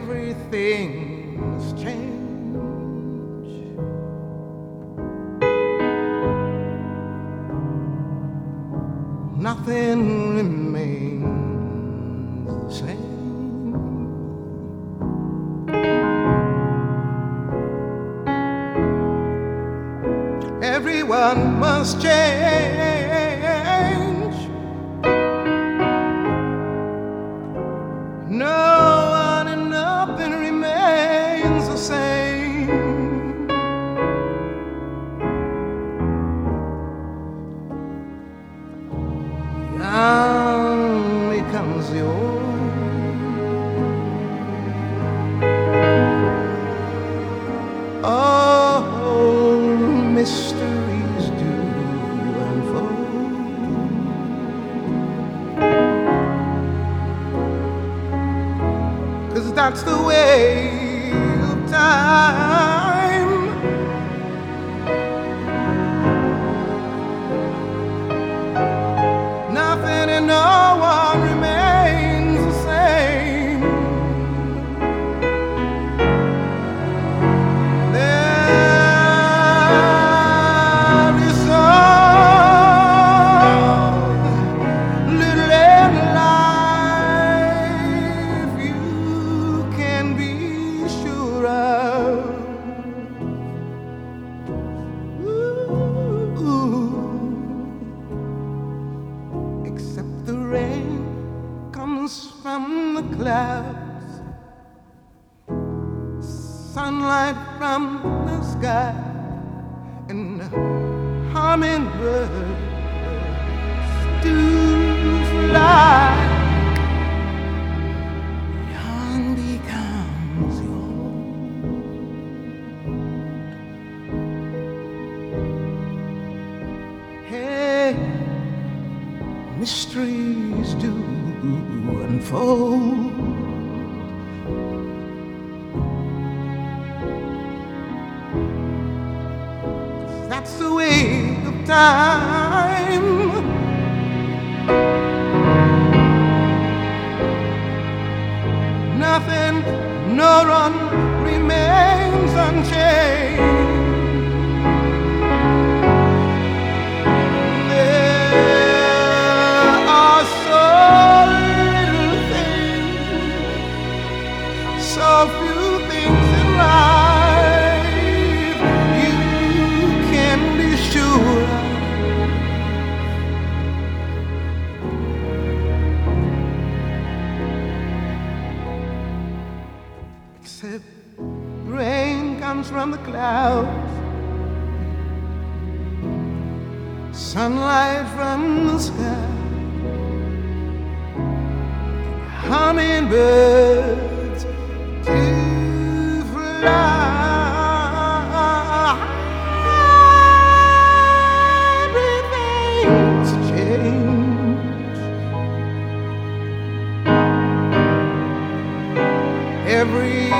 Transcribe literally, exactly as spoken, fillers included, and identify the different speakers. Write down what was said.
Speaker 1: everything's changed. Nothing remains the same. Everyone must change. No one and nothing remains the same. Young becomes the old. Oh, mysteries do unfold. 'Cause that's the way of time. Nothing and no one remains the same. There is so little in life you can be sure of. Ooh. Except the rain comes from the clouds, sunlight from the sky, and hummingbirds do fly. Young becomes old. Hey, mysteries do unfold. That's the way of time. Nothing, no one remains unchanged. There are so little things, so few things in life you can be sure of. Except rain comes from the clouds, sunlight from the sky, hummingbirds do fly. Everything's changed. Every